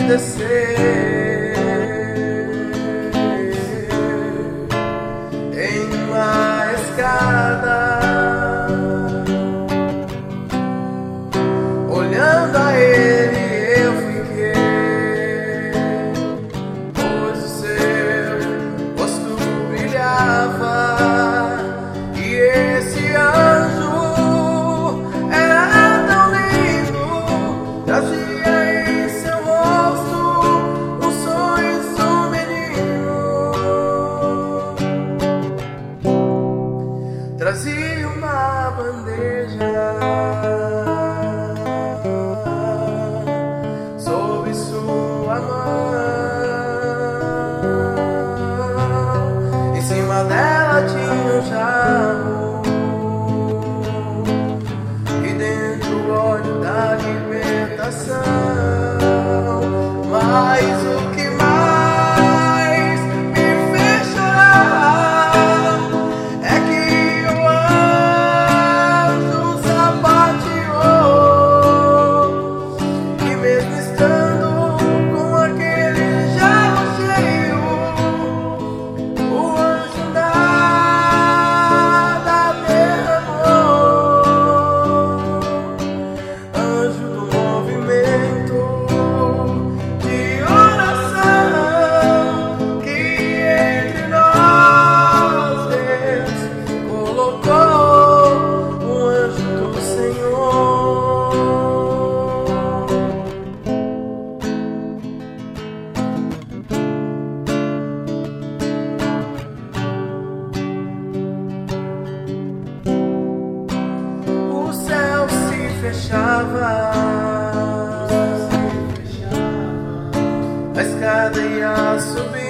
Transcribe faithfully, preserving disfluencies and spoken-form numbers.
descer em uma escada, olhando a ele eu fiquei, pois o seu rosto brilhava e esse anjo era tão lindo, trazia em seu rosto os sonhos do menino, trazia uma bandeja sob sua mão, em cima dela tinha um jarro e dentro o óleo da libertação. Mas o que mais me fez chorar é que o anjo sapateou, e mesmo estando com aquele jarro cheio, o anjo nada derramou. Anjo do movimento de oração que entre nós Deus colocou, o anjo do Senhor. O céu se fechava, a escada ia subir.